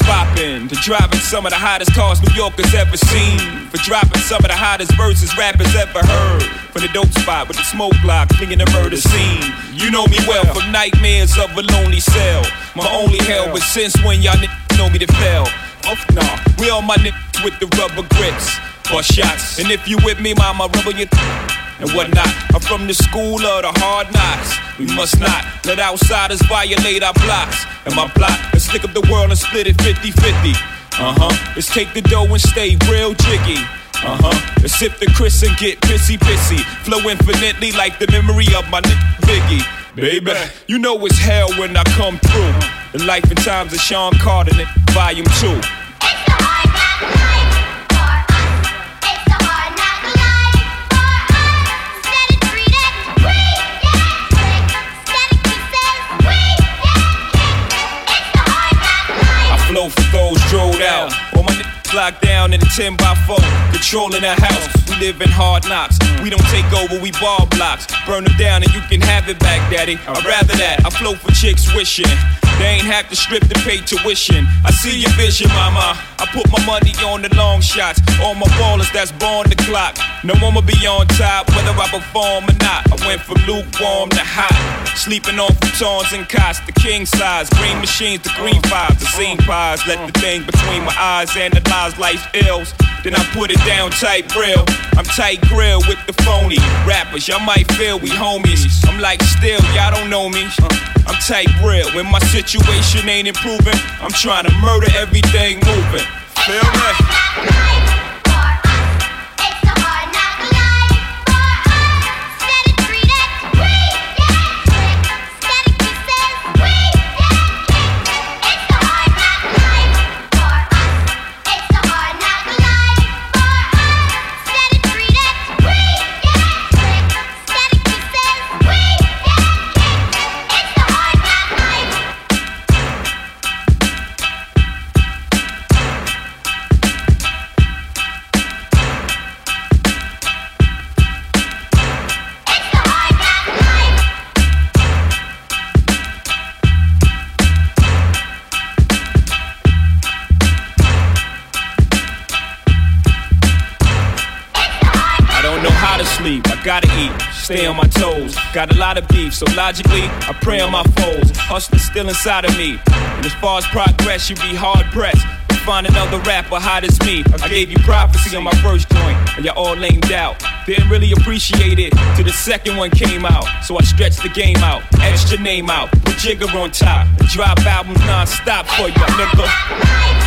bopping, to driving some of the hottest cars New Yorkers ever seen, for dropping some of the hottest verses rappers ever heard, from the dope spot with the smoke block, flinging the murder scene. You know me well from nightmares of a lonely cell. My only hell, but since when y'all know me to fail? Oh, nah, we all my niggas with the rubber grips, bust shots. And if you with me, mama, rubber your and whatnot. I'm from the school of the hard knocks. We must not let outsiders violate our blocks. And my plot is stick up the world and split it 50-50. Let's take the dough and stay real jiggy. Let's sip the Chris and get pissy. Flow infinitely like the memory of my nigga Biggie. Baby, you know it's hell when I come through. The life and times of Sean Carter, Volume 2. Flow for those drilled out. All my niggas locked down in a 10x4, controlling the house. We live in hard knocks. We don't take over, we ball blocks. Burn them down and you can have it back, daddy. I'd rather that. I flow for chicks wishing they ain't have to strip to pay tuition. I see your vision, mama. I put my money on the long shots. All my ballers that's born the clock. No one will be on top, whether I perform or not. I went from lukewarm to hot. Sleeping on futons and cots, the king size. Green machines, the green fives, the scene pies. Let the thing between my eyes analyze life's ills. Then I put it down tight real. I'm tight grill with the phony rappers. Y'all might feel we homies. I'm like still, y'all don't know me. I'm tight real. When my situation ain't improving, I'm trying to murder everything moving. Feel me? I gotta eat, stay on my toes. Got a lot of beef, so logically, I pray on my foes. Hustler's still inside of me. And as far as progress, you be hard pressed to find another rapper hot as me. I gave you prophecy on my first joint, and y'all all lamed out. Didn't really appreciate it till the second one came out. So I stretched the game out, etched your name out, put Jigger on top, and drop albums non-stop for you, nigga.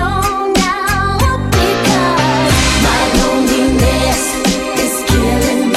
Killing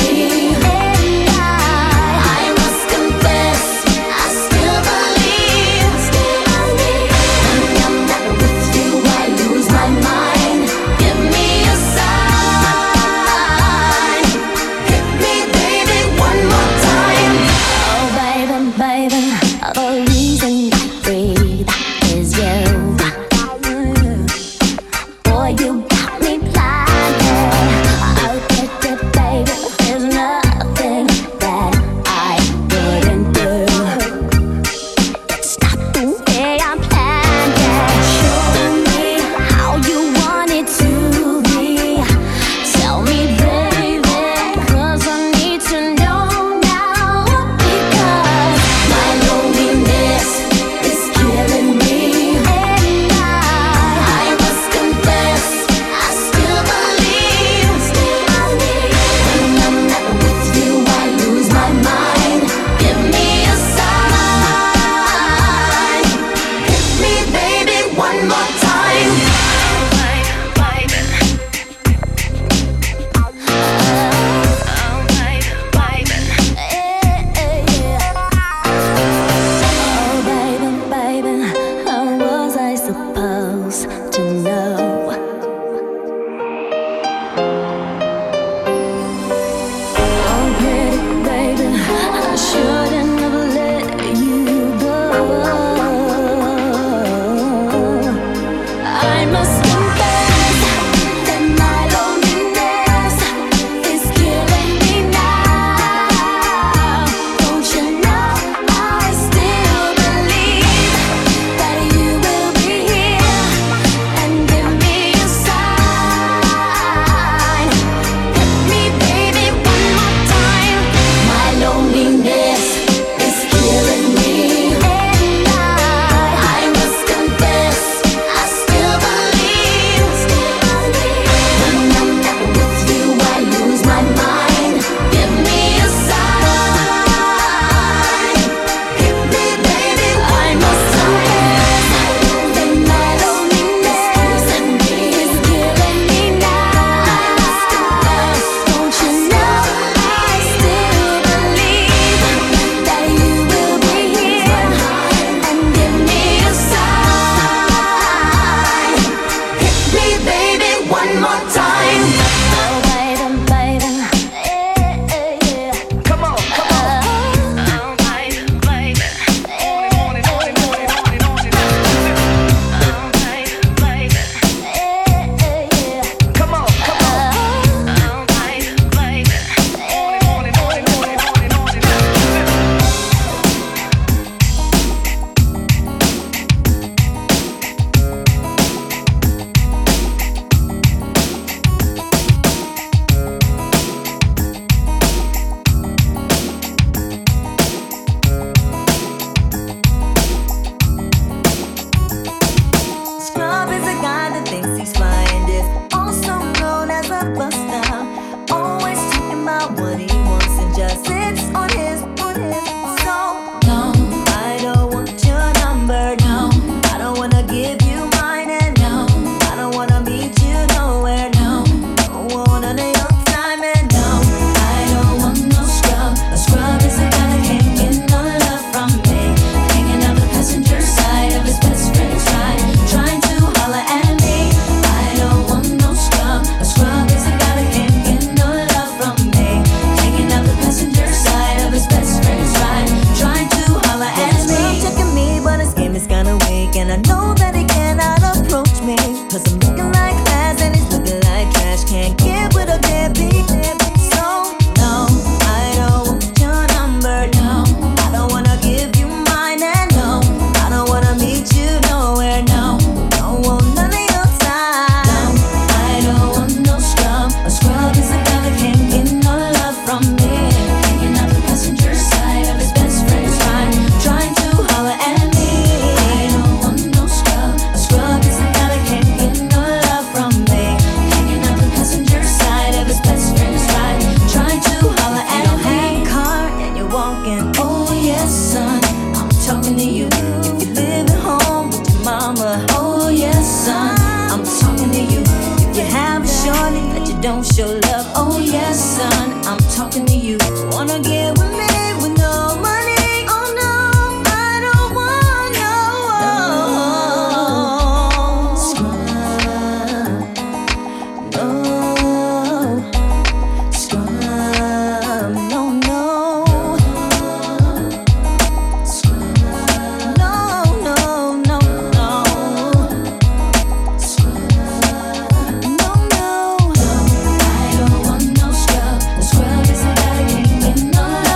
I don't want no scrub. The scrub is a guy that can't get no love.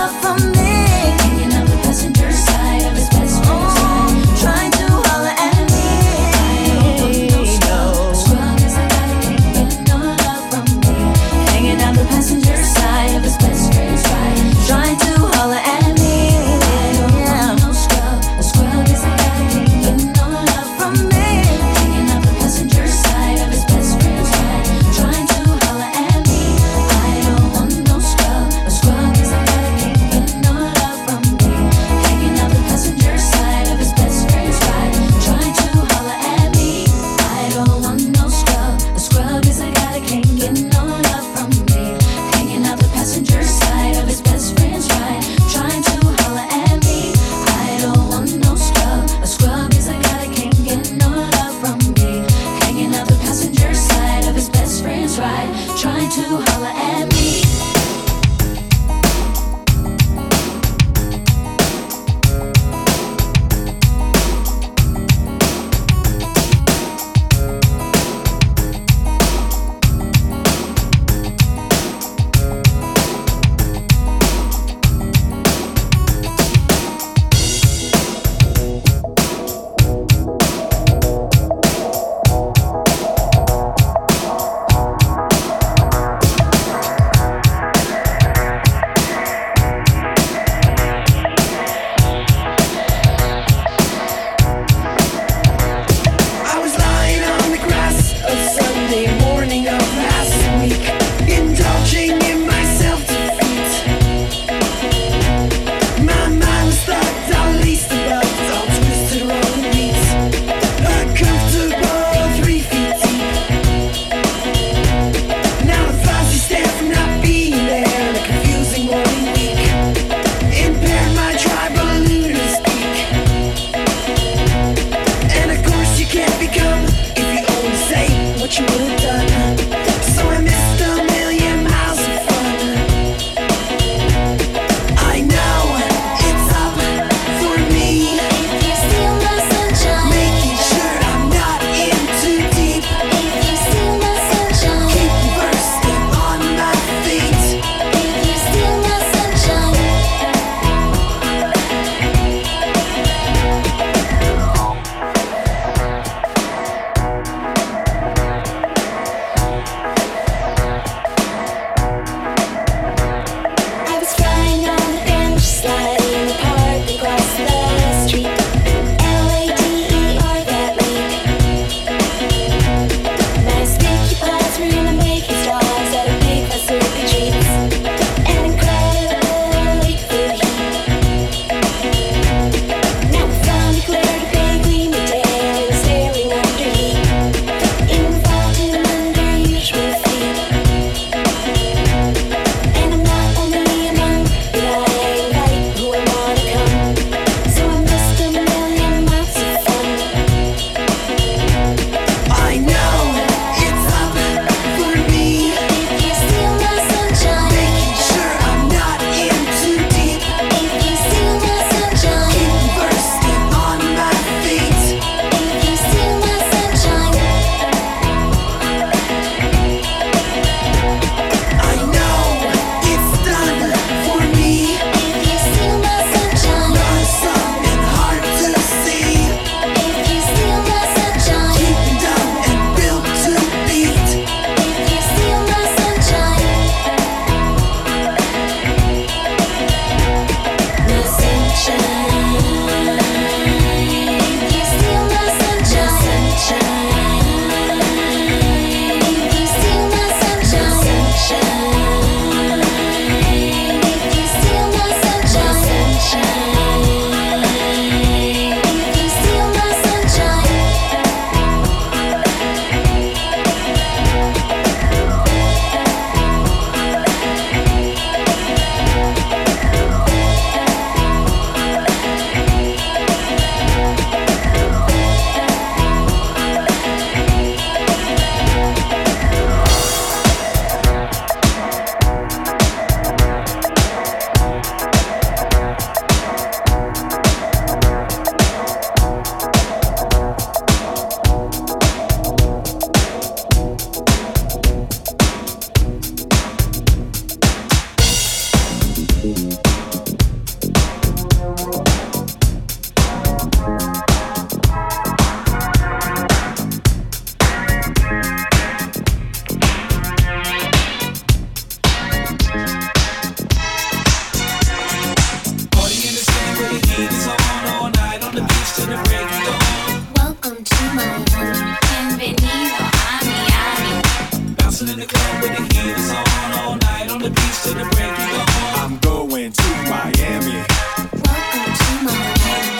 till the break of dawn. I'm going to Miami. Welcome to Miami.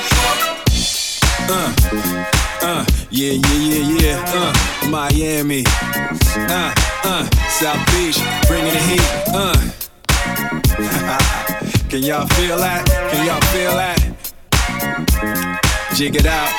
Yeah. Miami. South Beach, bringing the heat. Can y'all feel that? Can y'all feel that? Jig it out.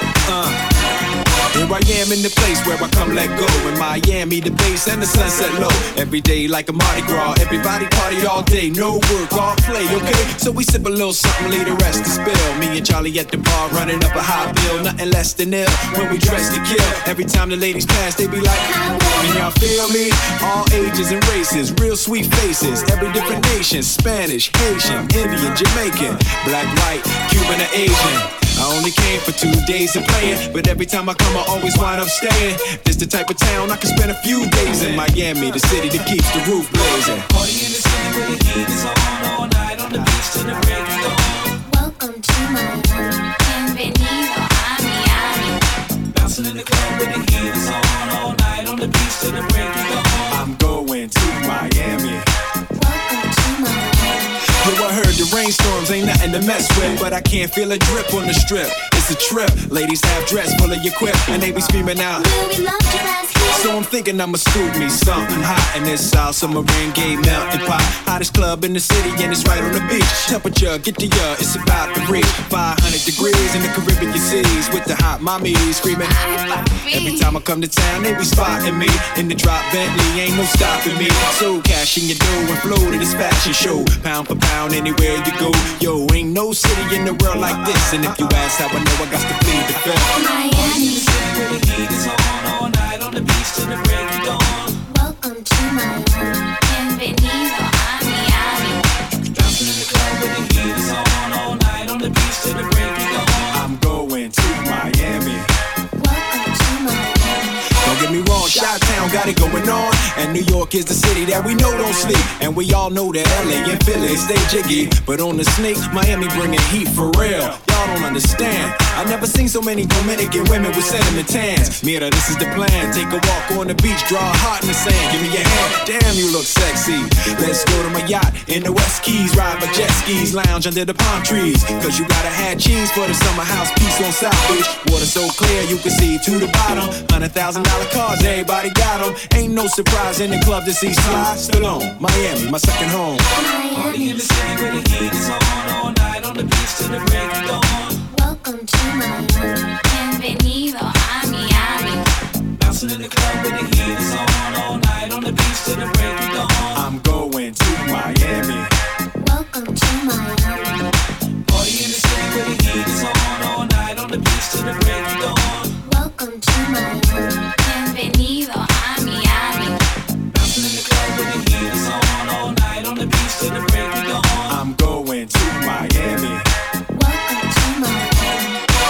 Here I am in the place where I come let go. In Miami, the base and the sunset low. Every day like a Mardi Gras. Everybody party all day, no work, all play, okay? So we sip a little something, leave the rest to spill. Me and Charlie at the bar, running up a high bill. Nothing less than ill when we dress to kill. Every time the ladies pass, they be like, can y'all feel me? All ages and races, real sweet faces. Every different nation, Spanish, Haitian, Indian, Jamaican, black, white, Cuban, or Asian. I only came for 2 days of playing, but every time I come, I always wind up staying. This the type of town I can spend a few days in. Miami, the city that keeps the roof blazing. Party in the city where the heat is on all night on the beach till the break of dawn. Welcome to Miami. Bienvenido a Miami. Bouncing in the club where the heat is on all night on the beach till the break of dawn. I'm going to Miami. Welcome to Miami. Yo, I heard the rainstorms ain't nothing to mess with, but I can't feel a drip on the strip. It's a trip. Ladies have dress full of your quip, and they be screaming out, Will we love you last year? so I'm thinking I'ma scoop me something hot in this South Submarine Gay melting pot. Hottest club in the city, and it's right on the beach. Temperature, get to ya, it's about to reach 500 degrees in the Caribbean seas with the hot mommies screaming. Every time I come to town, they be spotting me in the drop Bentley, ain't no stopping me. So cash in your dough and flow to this fashion show, pound for pound anywhere you go. Yo, ain't no city in the world like this, and if you ask how I know, I got to plead the fifth. Miami. Where the heat is on all night on the beach till the break of dawn. Welcome to Miami. Bienvenido a Miami. Bouncing in the club where the heat is on all night on the beach till the break of dawn. I'm going to Miami. Welcome to Miami. Don't get me wrong, Chi-Town got it going on, and New York is the city that we know don't sleep. And we all know that LA and Philly stay jiggy, but on the sneak, Miami bringing heat for real. Y'all don't understand. I never seen so many Dominican women with sentiment tans. Mira, this is the plan. Take a walk on the beach, draw a heart in the sand. Give me your hand. Damn, you look sexy. Let's go to my yacht in the West Keys, ride my jet skis, lounge under the palm trees. Cause you gotta have cheese for the summer house piece on South Beach. Water so clear you can see to the bottom. $100,000 cars, everybody got them. Ain't no surprise in the club to see Sly Stallone. Miami, my second home. Party in the city where the heat is on all night on the beach till the break of dawn. Welcome to Miami. Bienvenido a Miami. Bouncing in the club where the heat is on all night on the beach till the break of dawn. I'm going to Miami. Welcome to Miami. Party in the city where the heat is on all night on the beach till the break of dawn. Welcome to Miami. Bienvenido a Miami. Bouncing in the club where the heat is on all night on the beach till the break of dawn. I'm going to Miami. Welcome to Miami.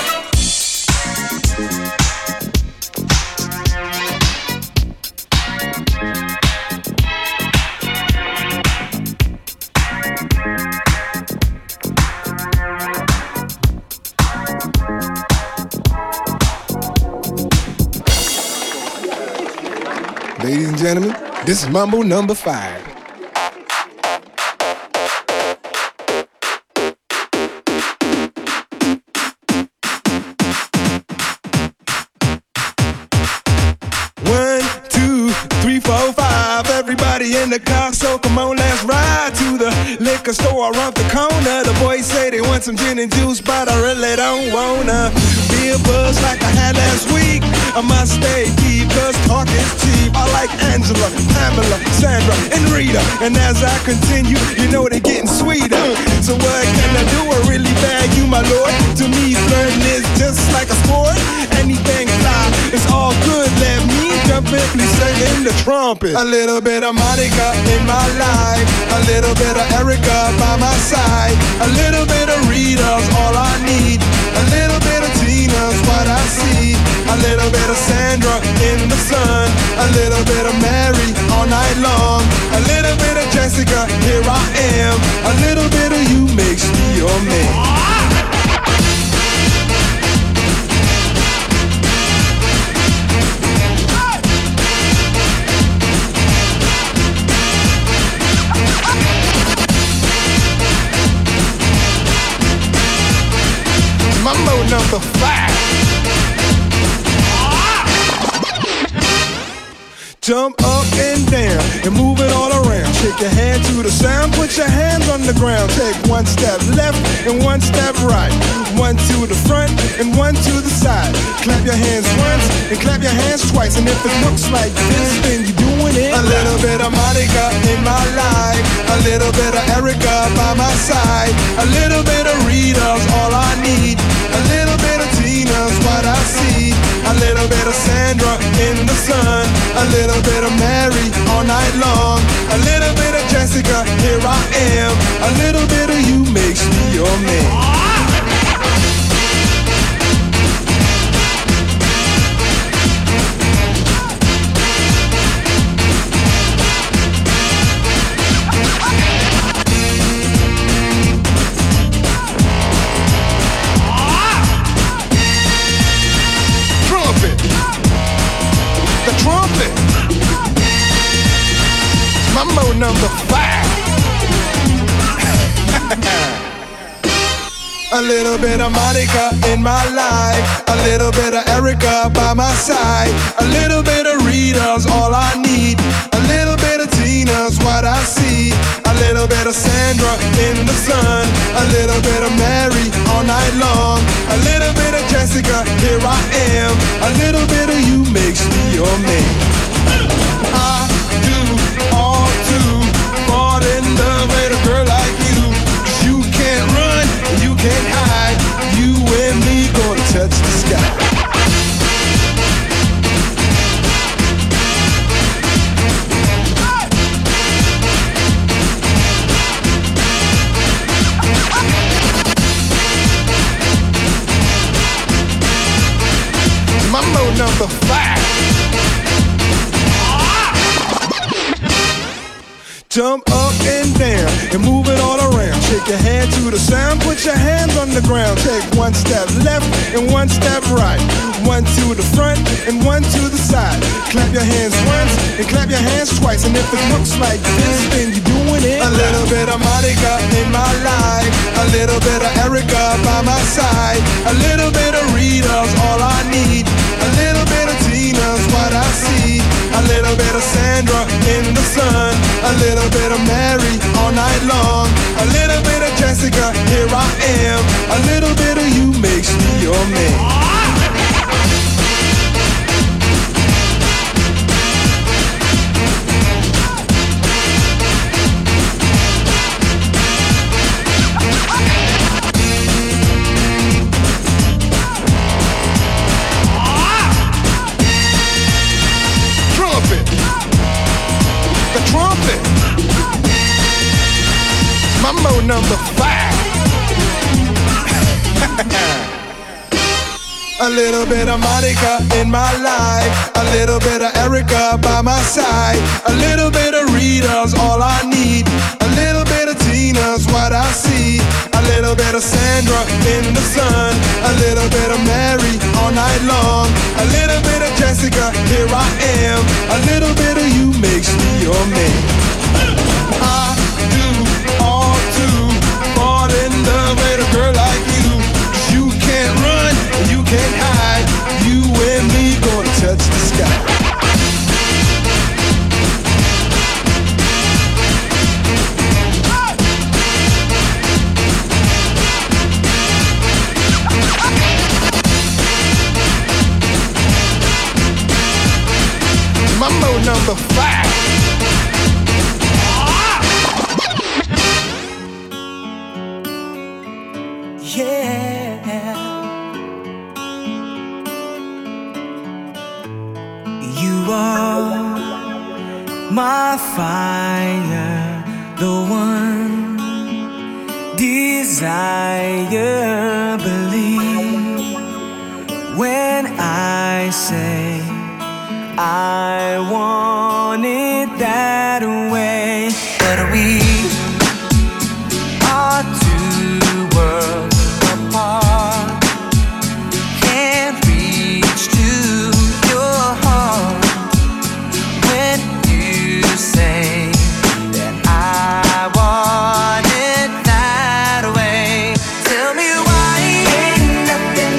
Ladies and gentlemen, this is Mambo number 5. One, two, three, four, five. Everybody in the car, so come on, let's ride to the liquor store around the corner. The boys say they want some gin and juice, but I really don't wanna be a buzz like I had last week. I must stay deep, cause talk is cheap. I like Angela, Pamela, Sandra, and Rita. And as I continue, you know they're getting sweeter. So what can I do? I really bag you, my lord. To me, flirting is just like a sport. Anything fly, it's all good. Let me jump in, please sing the trumpet. A little bit of Monica in my life, a little bit of Erica by my side, a little bit of Rita's all I need, a little bit of Tina's what I see, a little bit of Sandra in the sun, a little bit of Mary all night long, a little bit of Jessica, here I am, a little bit of you makes me your man. Mambo number 5. Jump up and down and move it all around. Shake your hand to the sound, put your hands on the ground. Take one step left and one step right. One to the front and one to the side. Clap your hands once and clap your hands twice. And if it looks like this, then you're doing it. A little bit of Monica in my life, a little bit of Erica by my side, a little bit of Rita's all I need, a little bit of Tina's what I see, a little bit of Sandra in the sun, a little bit of Mary all night long, a little bit of Jessica, here I am, a little bit of you makes me your man. Trumpet, Mambo number 5. A little bit of Monica in my life, a little bit of Erica by my side, a little bit of Rita's all I need, a little bit of Tina's what I see, a little bit of Sandra in the sun, a little bit of Mary all night long, a little bit of Jessica, here I am, a little bit of you makes me your man. I do all to fall in love with a girl like you, 'cause you can't run, you can't hide, you and me gonna touch the sky. Mambo number 5. Jump up and down and move it all around. Shake your hand to the sound, put your hands on the ground. Take one step left and one step right. One to the front and one to the side. Clap your hands once and clap your hands twice. And if it looks like this, then you're doing it. A little bit of Monica in my life, a little bit of Erica by my side, a little bit of Rita's all I need, a little bit of Tina's what I see, a little bit of Sandra in the sun, a little bit of Mary all night long, a little bit of Jessica, here I am, a little bit of you makes me your man. Trumpet, Mambo number 5. A little bit of Monica in my life, a little bit of Erica by my side, a little bit of Rita's all I need, a little bit of Tina's what I see, a little bit of Sandra in the sun, a little bit of Mary all night long, a little bit of Jessica, here I am, a little bit of you makes me your man. I do all to fall in love with a girl like you, 'cause you can't run, you can't hide, you and me gonna touch the sky. Mambo number 5. Yeah, you are my fire, the one desire. Believe when I say I want it that way. But we are two worlds apart, can't reach to your heart when you say that I want it that way. Tell me why ain't nothing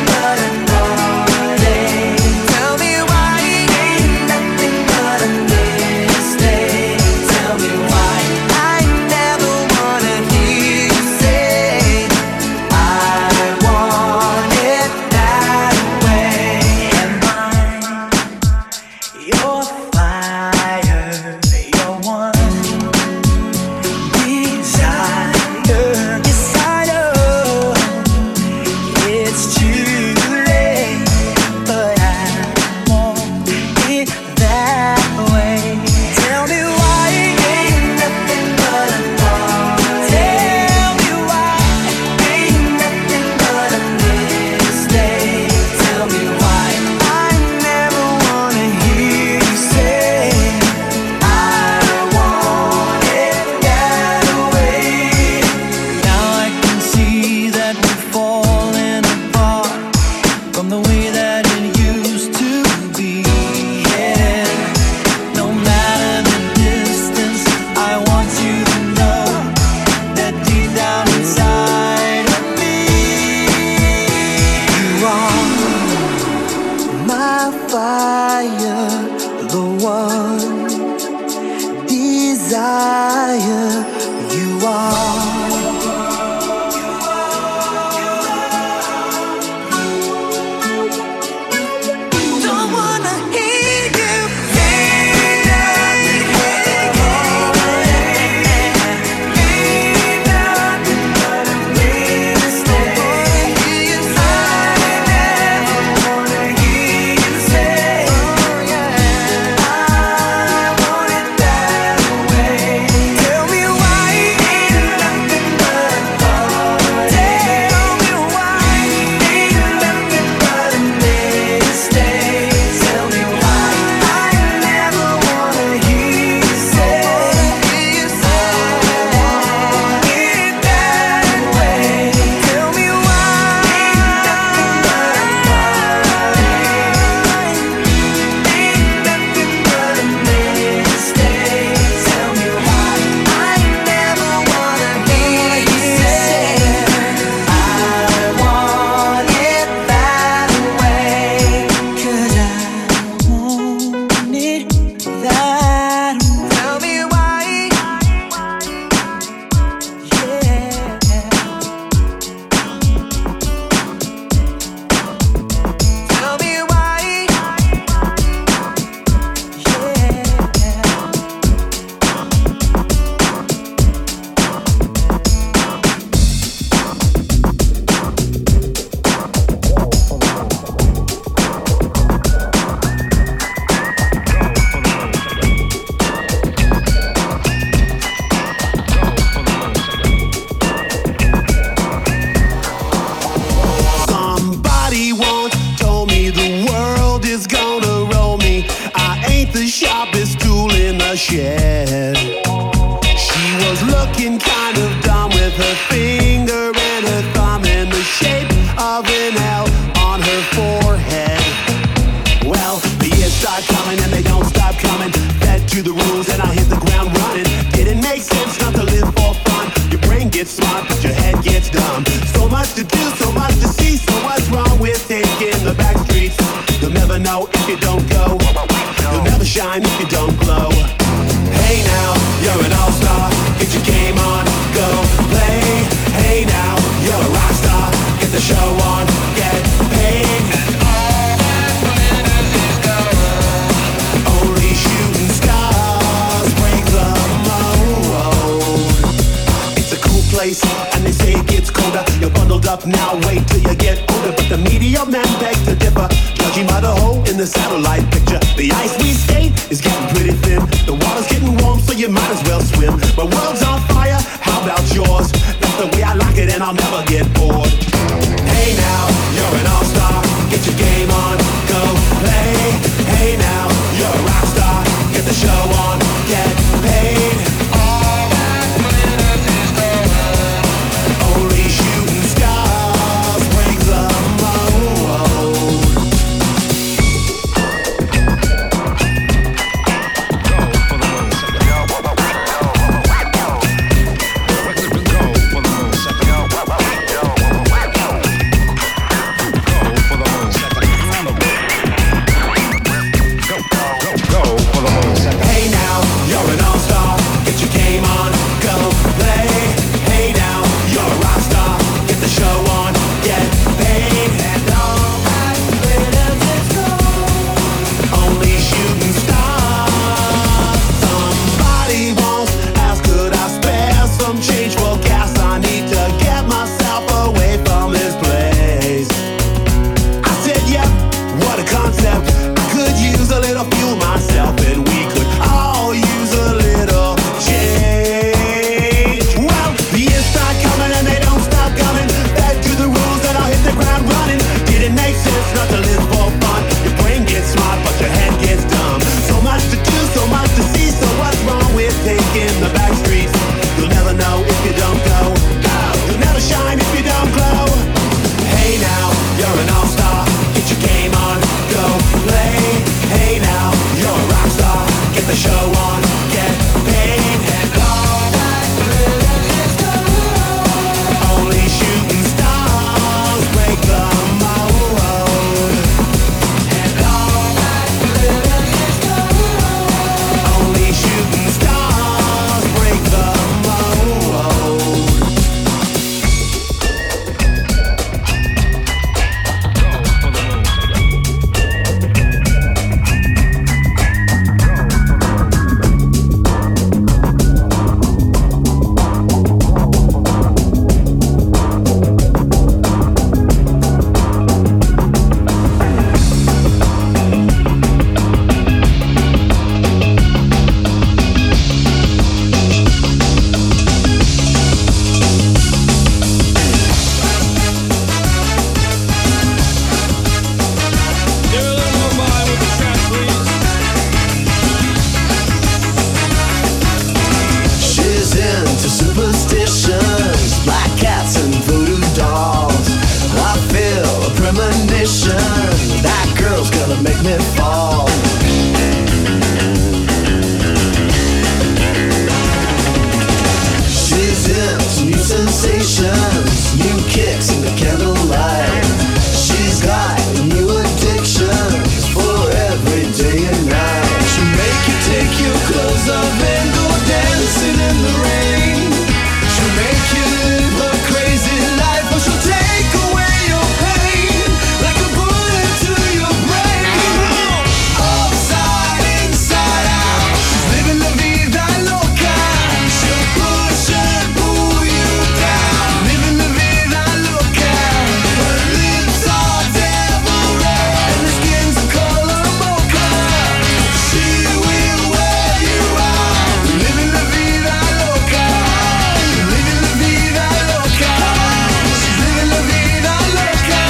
to new sensations, new kicks in the candlelight. She's got new addictions for every day and night. She'll make you take your clothes off and go dancing in the rain. She'll make you live a crazy life, or she'll take away your pain like a bullet to your brain. Upside, inside out, she's living la vida loca. She'll push and pull you down, living la vida loca. Her lips are devil red and her skin's the color mocha. She will wear you out, living la vida loca. Living la vida loca. She's living la vida loca.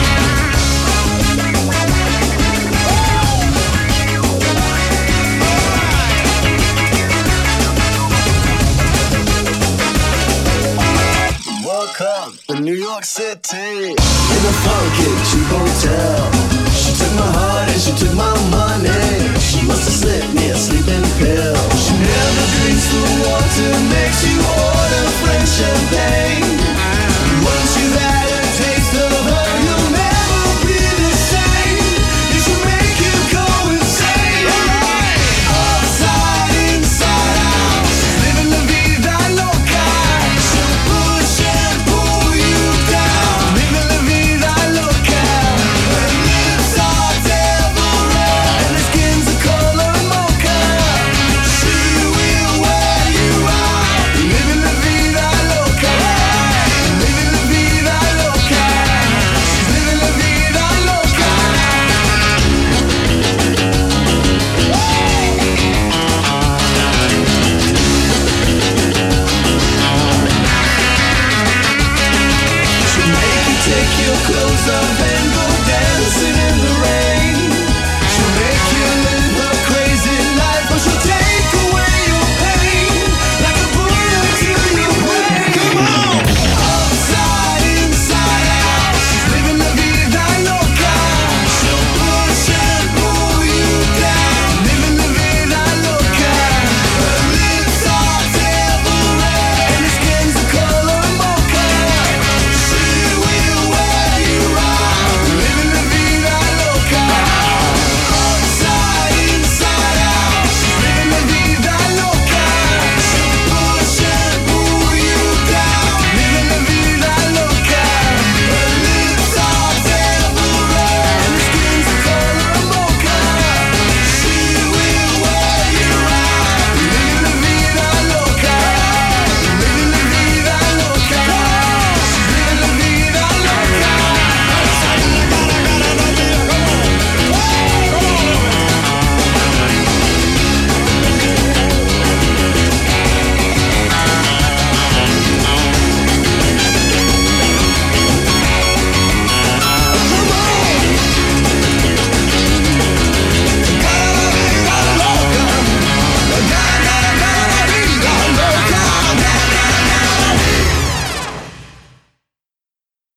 Welcome to New York City, in a funky cheap hotel. She took my heart and she took my money. She must have slipped me a sleeping pill. She never drinks the water, makes you order French champagne. Once you've had a taste of her, you'll never be the same. You should make you go insane. Upside, inside out, she's living la vida loca. She'll push and pull you down, living la vida loca. Her lips are devil red and her skin's the color mocha. She will wear you out, living la vida loca. Living la vida loca. She's living la vida loca. She'll make you take your clothes off